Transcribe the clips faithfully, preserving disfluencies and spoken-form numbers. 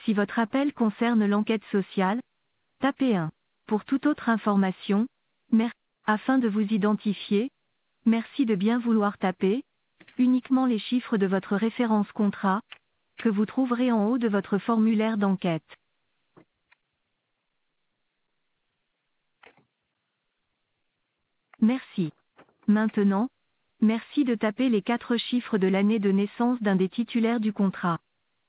Si votre appel concerne l'enquête sociale, tapez un. Pour toute autre information, merci. Afin de vous identifier, merci de bien vouloir taper uniquement les chiffres de votre référence contrat, que vous trouverez en haut de votre formulaire d'enquête. Merci. Maintenant, merci de taper les quatre chiffres de l'année de naissance d'un des titulaires du contrat.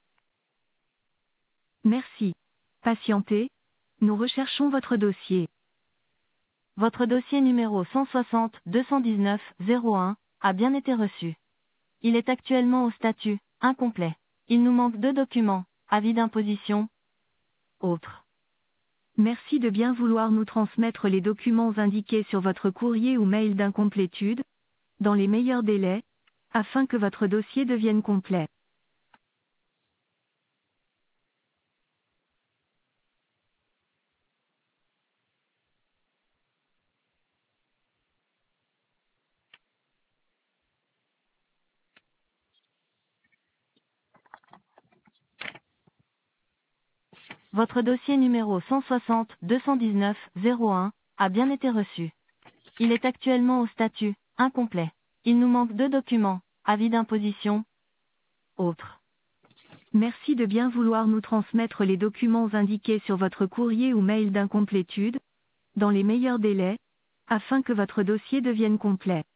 Merci. Patientez, nous recherchons votre dossier. Votre dossier numéro cent soixante deux cent dix-neuf zéro un a bien été reçu. Il est actuellement au statut incomplet. Il nous manque deux documents, avis d'imposition, autres. Merci de bien vouloir nous transmettre les documents indiqués sur votre courrier ou mail d'incomplétude, dans les meilleurs délais, afin que votre dossier devienne complet. Votre dossier numéro cent soixante deux cent dix-neuf zéro un a bien été reçu. Il est actuellement au statut incomplet. Il nous manque deux documents, avis d'imposition, autres. Merci de bien vouloir nous transmettre les documents indiqués sur votre courrier ou mail d'incomplétude, dans les meilleurs délais, afin que votre dossier devienne complet.